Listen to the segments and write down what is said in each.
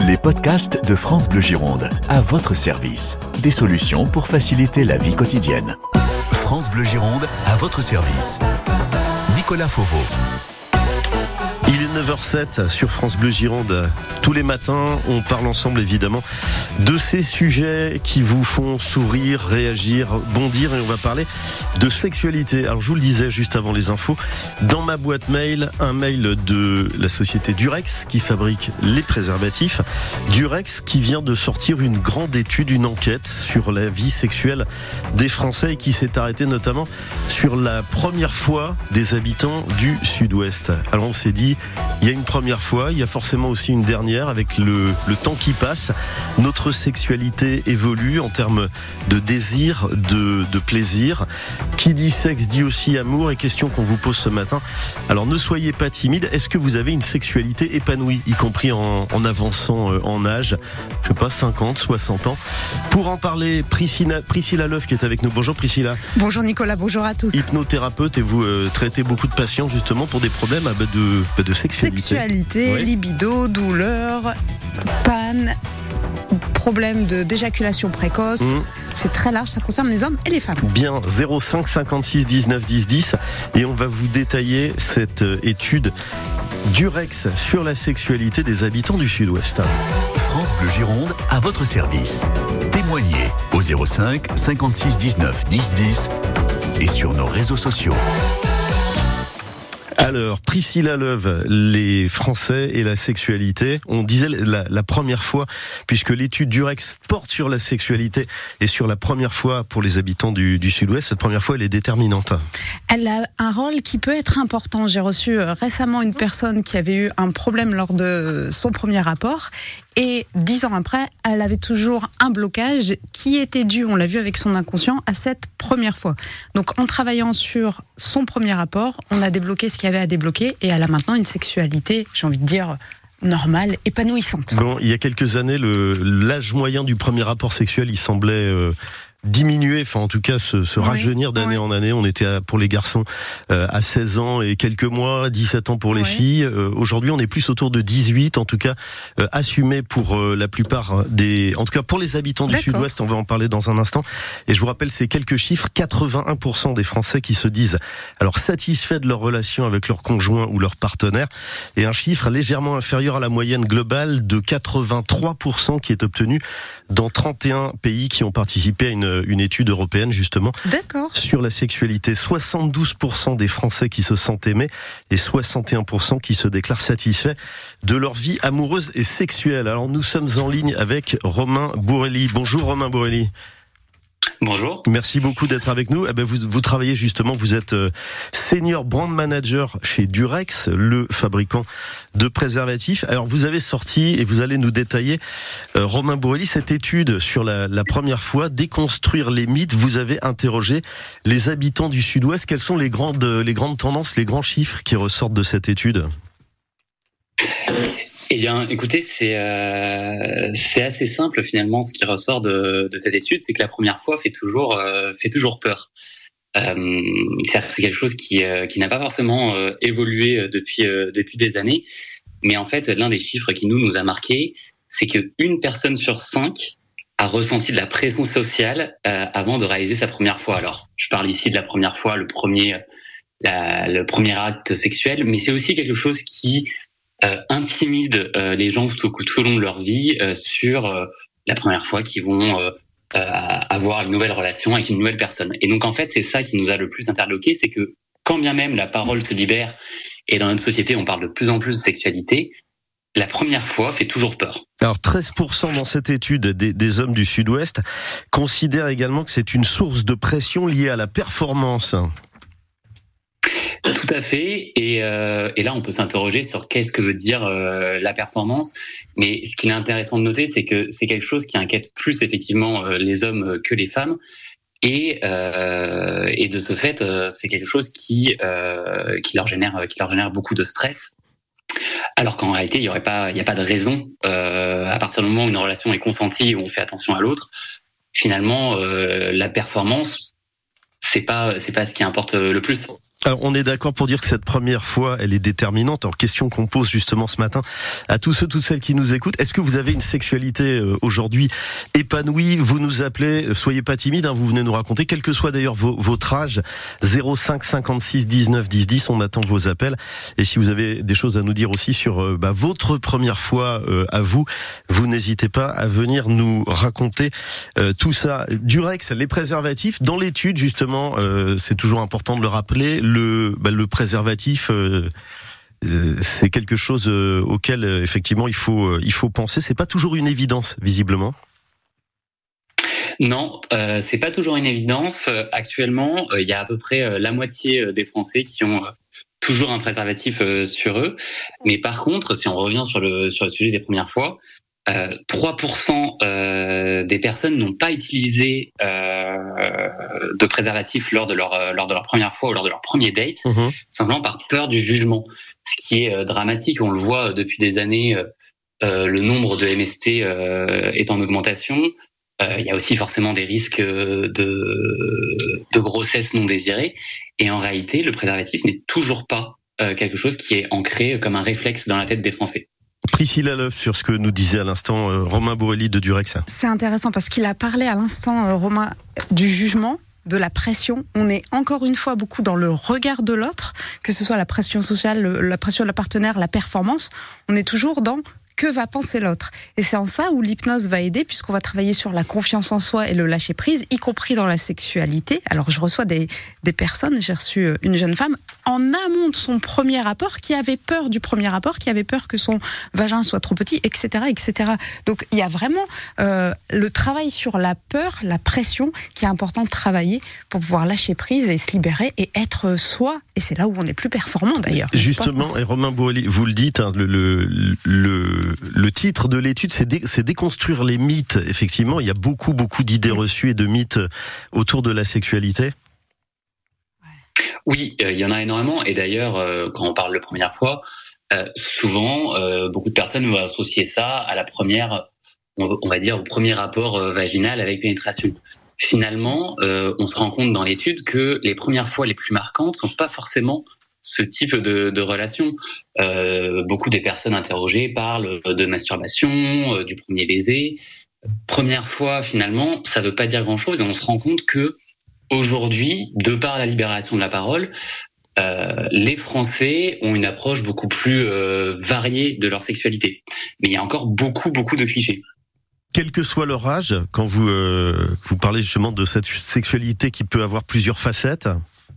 Les podcasts de France Bleu Gironde, à votre service. Des solutions pour faciliter la vie quotidienne. France Bleu Gironde, à votre service. Nicolas Fauveau. Il est 9h07 sur France Bleu Gironde. Tous les matins, on parle ensemble évidemment de ces sujets qui vous font sourire, réagir, bondir, et on va parler de sexualité. Alors je vous le disais juste avant les infos, dans ma boîte mail, un mail de la société Durex qui fabrique les préservatifs. Durex qui vient de sortir une grande étude, une enquête sur la vie sexuelle des Français et qui s'est arrêtée notamment sur la première fois des habitants du Sud-Ouest. Alors on s'est dit, il y a une première fois, il y a forcément aussi une dernière. Avec le temps qui passe, notre sexualité évolue en termes de désir, de plaisir. Qui dit sexe dit aussi amour, et question qu'on vous pose ce matin. Alors ne soyez pas timide, est-ce que vous avez une sexualité épanouie, y compris en avançant en âge, je sais pas, 50, 60 ans? Pour en parler, Priscilla Love qui est avec nous. Bonjour Priscilla. Bonjour Nicolas, bonjour à tous. Hypnothérapeute, et vous traitez beaucoup de patients justement pour des problèmes de sexualité, oui. Libido, douleur, panne, problème d'éjaculation précoce. C'est très large, ça concerne les hommes et les femmes. Bien, 05 56 19 10 10, et on va vous détailler cette étude Durex sur la sexualité des habitants du Sud-Ouest. France Bleu Gironde, à votre service. Témoignez au 05 56 19 10 10 et sur nos réseaux sociaux. Alors, Priscilla Love, les Français et la sexualité. On disait la première fois, puisque l'étude Durex porte sur la sexualité et sur la première fois pour les habitants du Sud-Ouest. Cette première fois, elle est déterminante. Elle a un rôle qui peut être important. J'ai reçu récemment une personne qui avait eu un problème lors de son premier rapport. Et 10 ans après, elle avait toujours un blocage qui était dû, on l'a vu avec son inconscient, à cette première fois. Donc en travaillant sur son premier rapport, on a débloqué ce qu'il y avait à débloquer, et elle a maintenant une sexualité, j'ai envie de dire, normale, épanouissante. Bon, il y a quelques années, l'âge moyen du premier rapport sexuel, il semblait diminuer, enfin en tout cas se rajeunir d'année en année. On était pour les garçons à 16 ans et quelques mois, 17 ans pour les filles. Aujourd'hui, on est plus autour de 18, en tout cas assumé pour la plupart en tout cas pour les habitants du Sud-Ouest. On va en parler dans un instant. Et je vous rappelle ces quelques chiffres: 81% des Français qui se disent alors satisfaits de leur relation avec leur conjoint ou leur partenaire, et un chiffre légèrement inférieur à la moyenne globale de 83% qui est obtenu dans 31 pays qui ont participé à une étude européenne justement sur la sexualité. 72% des Français qui se sentent aimés et 61% qui se déclarent satisfaits de leur vie amoureuse et sexuelle. Alors nous sommes en ligne avec Romain Bourrelli. Bonjour Romain Bourrelli. Bonjour. Merci beaucoup d'être avec nous. Vous travaillez justement, vous êtes senior brand manager chez Durex, le fabricant de préservatifs. Alors vous avez sorti, et vous allez nous détailler, Romain Bourrelli, cette étude sur la première fois, déconstruire les mythes. Vous avez interrogé les habitants du Sud-Ouest. Quelles sont les grandes tendances, les grands chiffres qui ressortent de cette étude ? Eh bien, écoutez, c'est assez simple finalement. Ce qui ressort de cette étude, c'est que la première fois fait toujours peur. C'est quelque chose qui n'a pas forcément évolué depuis des années. Mais en fait, l'un des chiffres qui nous a marqué, c'est que 1 personne sur 5 a ressenti de la pression sociale avant de réaliser sa première fois. Alors, je parle ici de la première fois, le premier acte sexuel, mais c'est aussi quelque chose qui intimide les gens tout au long de leur vie sur la première fois qu'ils vont avoir une nouvelle relation avec une nouvelle personne. Et donc en fait, c'est ça qui nous a le plus interloqué, c'est que quand bien même la parole se libère et dans notre société on parle de plus en plus de sexualité, la première fois fait toujours peur. Alors 13% dans cette étude des hommes du Sud-Ouest considèrent également que c'est une source de pression liée à la performance. Tout à fait, et là on peut s'interroger sur qu'est-ce que veut dire la performance, mais ce qu'il est intéressant de noter, c'est que c'est quelque chose qui inquiète plus effectivement les hommes que les femmes, et de ce fait c'est quelque chose qui leur génère beaucoup de stress, alors qu'en réalité il y a pas de raison, à partir du moment où une relation est consentie et où on fait attention à l'autre, finalement la performance c'est pas ce qui importe le plus. Alors, on est d'accord pour dire que cette première fois, elle est déterminante. Alors, question qu'on pose justement ce matin à tous ceux, toutes celles qui nous écoutent. Est-ce que vous avez une sexualité aujourd'hui épanouie? Vous nous appelez, soyez pas timide, vous venez nous raconter, quel que soit d'ailleurs votre âge, 05 56 19 10 10, on attend vos appels. Et si vous avez des choses à nous dire aussi sur votre première fois à vous n'hésitez pas à venir nous raconter tout ça. Durex, les préservatifs, dans l'étude justement, c'est toujours important de le rappeler, le préservatif, c'est quelque chose auquel effectivement il faut penser. C'est pas toujours une évidence, visiblement. Non, c'est pas toujours une évidence. Actuellement, il y a à peu près la moitié des Français qui ont toujours un préservatif sur eux. Mais par contre, si on revient sur le sujet des premières fois, 3% des personnes n'ont pas utilisé de préservatif lors de leur première fois ou lors de leur premier date, simplement par peur du jugement. Ce qui est dramatique, on le voit depuis des années, le nombre de MST est en augmentation. Il y a aussi forcément des risques de grossesse non désirée. Et en réalité, le préservatif n'est toujours pas quelque chose qui est ancré comme un réflexe dans la tête des Français. Priscilla Loeuf, sur ce que nous disait à l'instant Romain Borelli de Durex. C'est intéressant parce qu'il a parlé à l'instant, Romain, du jugement, de la pression. On est encore une fois beaucoup dans le regard de l'autre, que ce soit la pression sociale, la pression de la partenaire, la performance. On est toujours dans que va penser l'autre. Et c'est en ça où l'hypnose va aider, puisqu'on va travailler sur la confiance en soi et le lâcher prise, y compris dans la sexualité. Alors je reçois des personnes, j'ai reçu une jeune femme en amont de son premier rapport, qui avait peur du premier rapport, qui avait peur que son vagin soit trop petit, etc., etc. Donc il y a vraiment le travail sur la peur, la pression, qui est important de travailler pour pouvoir lâcher prise et se libérer et être soi. Et c'est là où on est plus performant d'ailleurs. Justement, et Romain Borelli, vous le dites, le titre de l'étude, c'est déconstruire les mythes. Effectivement, il y a beaucoup d'idées reçues et de mythes autour de la sexualité. Oui, il y en a énormément. Et d'ailleurs, quand on parle de première fois, souvent, beaucoup de personnes vont associer ça à la première, on va dire, au premier rapport vaginal avec pénétration. Finalement, on se rend compte dans l'étude que les premières fois les plus marquantes sont pas forcément ce type de relation. Beaucoup des personnes interrogées parlent de masturbation, du premier baiser. Première fois, finalement, ça veut pas dire grand-chose, et on se rend compte que aujourd'hui, de par la libération de la parole, les Français ont une approche beaucoup plus variée de leur sexualité. Mais il y a encore beaucoup de clichés. Quel que soit leur âge, quand vous parlez justement de cette sexualité qui peut avoir plusieurs facettes.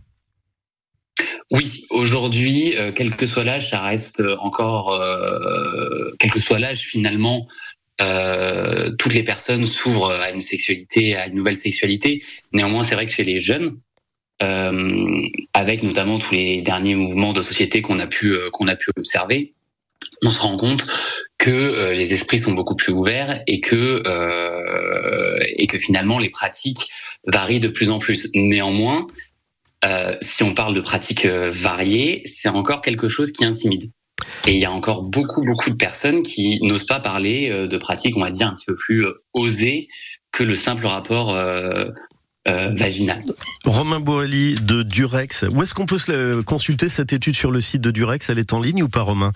Oui, aujourd'hui, quel que soit l'âge, ça reste encore, quel que soit l'âge finalement, toutes les personnes s'ouvrent à une sexualité, à une nouvelle sexualité. Néanmoins, c'est vrai que chez les jeunes, avec notamment tous les derniers mouvements de société qu'on a pu observer, on se rend compte que les esprits sont beaucoup plus ouverts et que finalement les pratiques varient de plus en plus. Néanmoins, si on parle de pratiques variées, c'est encore quelque chose qui intimide. Et il y a encore beaucoup de personnes qui n'osent pas parler de pratiques, on va dire, un petit peu plus osées que le simple rapport vaginal. Romain Borelli de Durex. Où est-ce qu'on peut consulter cette étude sur le site de Durex? Elle est en ligne ou pas, Romain?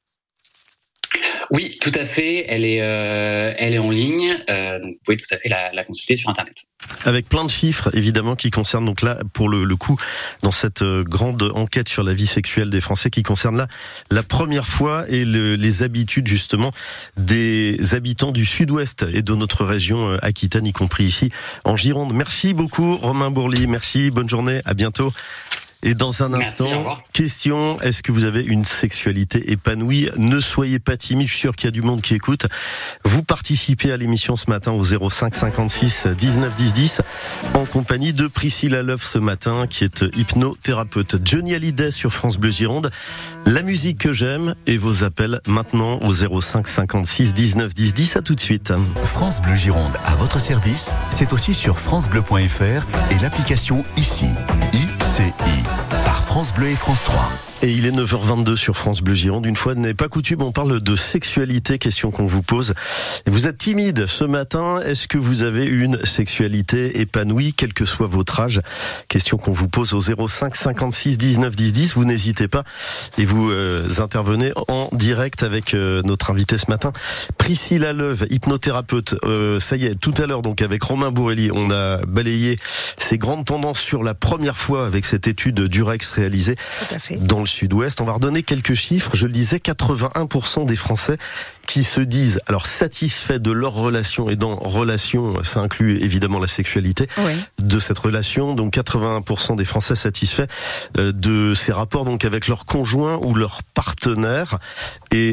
Oui, tout à fait. Elle est en ligne. Donc vous pouvez tout à fait la consulter sur Internet. Avec plein de chiffres, évidemment, qui concernent donc là, pour le coup, dans cette grande enquête sur la vie sexuelle des Français, qui concerne là la première fois et les habitudes justement des habitants du Sud-Ouest et de notre région Aquitaine, y compris ici en Gironde. Merci beaucoup, Romain Borelli. Merci. Bonne journée. À bientôt. Et dans un instant, question, est-ce que vous avez une sexualité épanouie? Ne soyez pas timide, je suis sûr qu'il y a du monde qui écoute. Vous participez à l'émission ce matin au 05 56 19 10 10 en compagnie de Priscilla Loeuf ce matin, qui est hypnothérapeute. Johnny Hallyday sur France Bleu Gironde. La musique que j'aime et vos appels maintenant au 05 56 19 10 10. À tout de suite. France Bleu Gironde à votre service, c'est aussi sur francebleu.fr et l'application ICI. ICI. Par France Bleu et France 3. Et il est 9h22 sur France Bleu Gironde. Une fois n'est pas coutume, on parle de sexualité, question qu'on vous pose. Vous êtes timide ce matin, est-ce que vous avez une sexualité épanouie, quel que soit votre âge? Question qu'on vous pose au 05 56 19 10 10. Vous n'hésitez pas et vous intervenez en direct avec notre invité ce matin, Priscilla Leuve, hypnothérapeute. Ça y est, tout à l'heure, donc avec Romain Bourrelli, on a balayé ces grandes tendances sur la première fois avec cette étude Durex réalisée dans le Sud-Ouest. On va redonner quelques chiffres. Je le disais, 81% des Français qui se disent alors satisfaits de leur relation, et dans relation, ça inclut évidemment la sexualité de cette relation. Donc 81% des Français satisfaits de ces rapports donc avec leur conjoint ou leur partenaire, et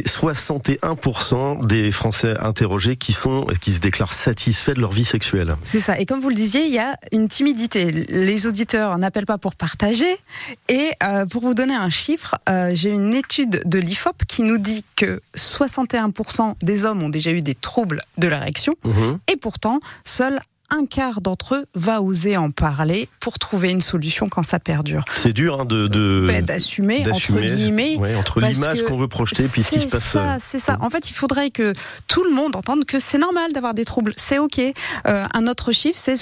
61% des Français interrogés qui se déclarent satisfaits de leur vie sexuelle. C'est ça. Et comme vous le disiez, il y a une timidité. Les auditeurs n'appellent pas pour partager. Et pour vous donner un chiffre, j'ai une étude de l'IFOP qui nous dit que 61% des hommes ont déjà eu des troubles de l'érection, et pourtant, seul un quart d'entre eux va oser en parler pour trouver une solution quand ça perdure. C'est dur d'assumer entre guillemets, entre l'image qu'on veut projeter puis ce qui se passe. C'est ça. En fait, il faudrait que tout le monde entende que c'est normal d'avoir des troubles. C'est ok. Un autre chiffre, c'est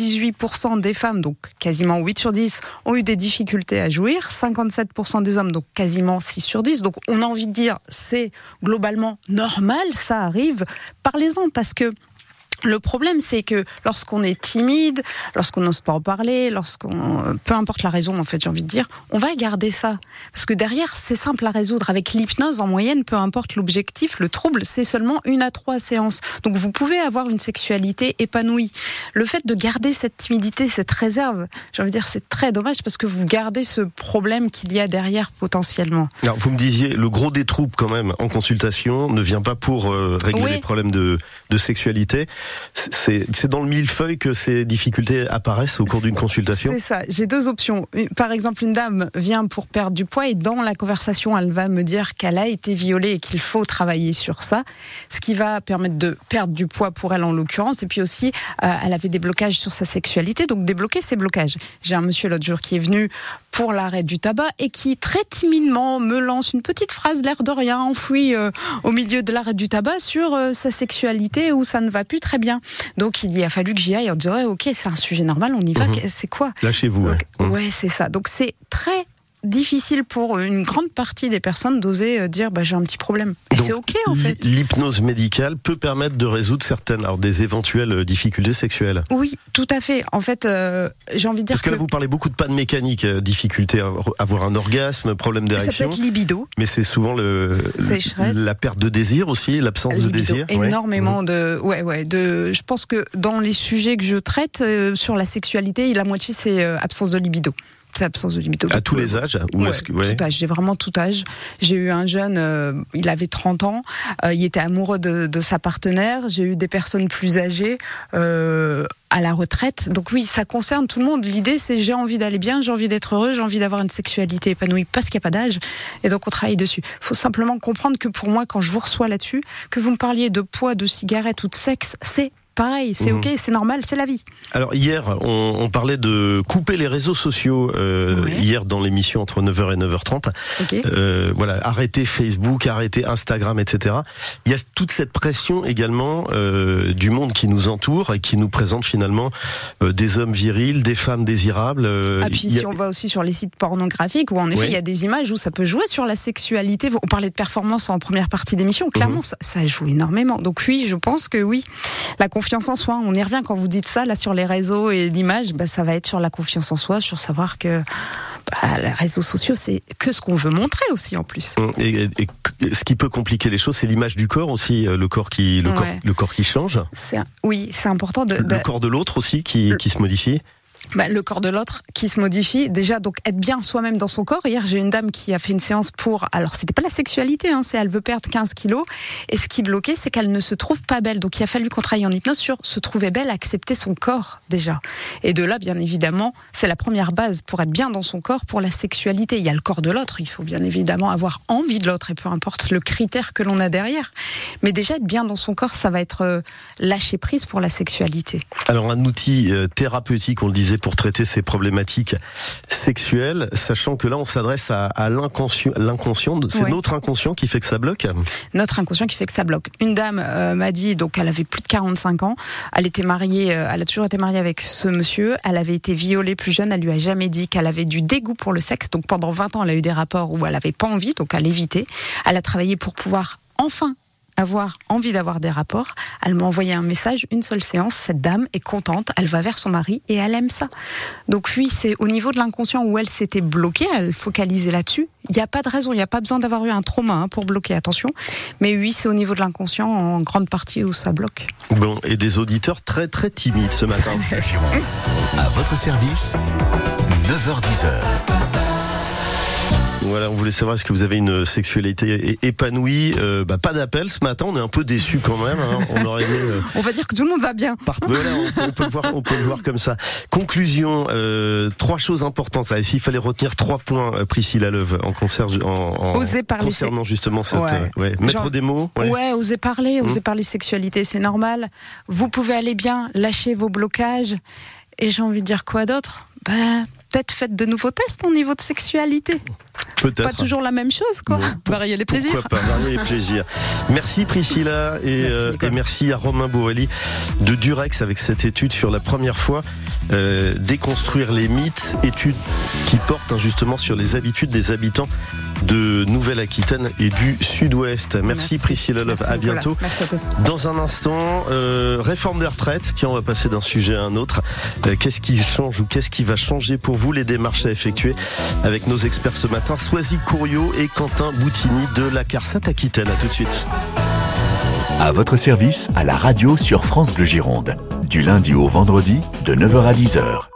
78% des femmes, donc quasiment 8 sur 10, ont eu des difficultés à jouir. 57% des hommes, donc quasiment 6 sur 10. Donc on a envie de dire, c'est globalement normal, ça arrive. Parlez-en, parce que le problème, c'est que lorsqu'on est timide, lorsqu'on n'ose pas en parler, peu importe la raison, en fait, j'ai envie de dire, on va garder ça. Parce que derrière, c'est simple à résoudre. Avec l'hypnose, en moyenne, peu importe l'objectif, le trouble, c'est seulement 1 à 3 séances. Donc, vous pouvez avoir une sexualité épanouie. Le fait de garder cette timidité, cette réserve, j'ai envie de dire, c'est très dommage parce que vous gardez ce problème qu'il y a derrière potentiellement. Alors, vous me disiez, le gros des troubles, quand même, en consultation, ne vient pas pour régler les problèmes de sexualité. C'est dans le millefeuille que ces difficultés apparaissent au cours d'une consultation? C'est ça, j'ai 2 options. Par exemple, une dame vient pour perdre du poids et dans la conversation, elle va me dire qu'elle a été violée et qu'il faut travailler sur ça, ce qui va permettre de perdre du poids pour elle en l'occurrence, et puis aussi, elle avait des blocages sur sa sexualité, donc débloquer ces blocages. J'ai un monsieur l'autre jour qui est venu pour l'arrêt du tabac et qui très timidement me lance une petite phrase, l'air de rien, enfouie au milieu de l'arrêt du tabac sur sa sexualité où ça ne va plus très bien. Donc il a fallu que j'y aille en disant ok, c'est un sujet normal, on y va, c'est quoi? Lâchez-vous. Ouais, c'est ça. Donc c'est très difficile pour une grande partie des personnes d'oser dire j'ai un petit problème. Et c'est ok en fait. L'hypnose médicale peut permettre de résoudre des éventuelles difficultés sexuelles. Oui, tout à fait. En fait, j'ai envie de dire parce que là vous parlez beaucoup de panne mécanique, difficulté à avoir un orgasme, problème d'érection. Ça peut être libido. Mais c'est souvent la perte de désir aussi, l'absence de désir. Énormément je pense que dans les sujets que je traite sur la sexualité, la moitié c'est absence de libido. C'est absence de libido. À tous les âges? Tout âge. J'ai vraiment tout âge. J'ai eu un jeune, il avait 30 ans, il était amoureux de sa partenaire. J'ai eu des personnes plus âgées à la retraite. Donc oui, ça concerne tout le monde. L'idée, c'est j'ai envie d'aller bien, j'ai envie d'être heureux, j'ai envie d'avoir une sexualité épanouie parce qu'il n'y a pas d'âge. Et donc on travaille dessus. Il faut simplement comprendre que pour moi, quand je vous reçois là-dessus, que vous me parliez de poids, de cigarettes ou de sexe, c'est pareil, c'est ok, c'est normal, c'est la vie. Alors hier, on parlait de couper les réseaux sociaux hier dans l'émission entre 9h et 9h30. Arrêter Facebook, arrêter Instagram, etc. Il y a toute cette pression également du monde qui nous entoure et qui nous présente finalement des hommes virils, des femmes désirables. Si on va aussi sur les sites pornographiques où en effet il y a des images où ça peut jouer sur la sexualité. On parlait de performance en première partie d'émission, clairement ça joue énormément. Donc oui, je pense que oui, la confiance en soi, on y revient quand vous dites ça là sur les réseaux et l'image, ça va être sur la confiance en soi, sur savoir que les réseaux sociaux c'est que ce qu'on veut montrer aussi en plus. Et ce qui peut compliquer les choses, c'est l'image du corps aussi, le corps qui change. C'est important le corps de l'autre aussi qui se modifie. Le corps de l'autre qui se modifie. Déjà, donc, être bien soi-même dans son corps. Hier, j'ai une dame qui a fait une séance alors c'était pas la sexualité, c'est elle veut perdre 15 kilos. Et ce qui bloquait, c'est qu'elle ne se trouve pas belle. Donc, il a fallu qu'on travaille en hypnose sur se trouver belle, accepter son corps, déjà. Et de là, bien évidemment, c'est la première base pour être bien dans son corps, pour la sexualité. Il y a le corps de l'autre. Il faut bien évidemment avoir envie de l'autre et peu importe le critère que l'on a derrière. Mais déjà, être bien dans son corps, ça va être lâcher prise pour la sexualité. Alors, un outil thérapeutique, on le disait spécialisé pour traiter ces problématiques sexuelles, sachant que là on s'adresse à l'inconscient. C'est notre inconscient qui fait que ça bloque. Notre inconscient qui fait que ça bloque. Une dame m'a dit, donc elle avait plus de 45 ans, elle était mariée, elle a toujours été mariée avec ce monsieur, elle avait été violée plus jeune, elle lui a jamais dit qu'elle avait du dégoût pour le sexe, donc pendant 20 ans elle a eu des rapports où elle avait pas envie, donc elle évitait. Elle a travaillé pour pouvoir enfin avoir envie d'avoir des rapports. Elle m'a envoyé un message, une seule séance, cette dame est contente, elle va vers son mari et elle aime ça. Donc oui, c'est au niveau de l'inconscient où elle s'était bloquée, elle focalisait là-dessus. Il n'y a pas de raison, il n'y a pas besoin d'avoir eu un trauma pour bloquer, attention. Mais oui, c'est au niveau de l'inconscient en grande partie où ça bloque. Bon, et des auditeurs très très timides ce matin. À votre service, 9h-10h. Voilà, on voulait savoir est-ce que vous avez une sexualité épanouie. Pas d'appel ce matin, on est un peu déçus quand même. On aurait aimé. On va dire que tout le monde va bien. Voilà, on peut le voir comme ça. Conclusion, 3 choses importantes. S'il fallait retenir 3 points, Priscilla Leuve, oser parler, concernant justement cette, mettre des mots. Oser parler sexualité, c'est normal. Vous pouvez aller bien, lâcher vos blocages. Et j'ai envie de dire quoi d'autre ? Peut-être faites de nouveaux tests au niveau de sexualité. Peut-être. Pas toujours la même chose, quoi. Varier les plaisirs. Pourquoi pas, varier les plaisirs. Merci Priscilla et merci à Romain Borelli de Durex avec cette étude sur la première fois déconstruire les mythes, étude qui porte justement sur les habitudes des habitants de Nouvelle-Aquitaine et du Sud-Ouest. Merci Priscilla Leuve, à bientôt. Merci à tous. Dans un instant, réforme des retraites. Tiens, on va passer d'un sujet à un autre. Qu'est-ce qui change ou qu'est-ce qui va changer pour vous, les démarches à effectuer avec nos experts ce matin, Soisy Couriot et Quentin Boutini de la CARSAT Aquitaine. À tout de suite. À votre service, à la radio sur France Bleu Gironde. Du lundi au vendredi, de 9h à 10h.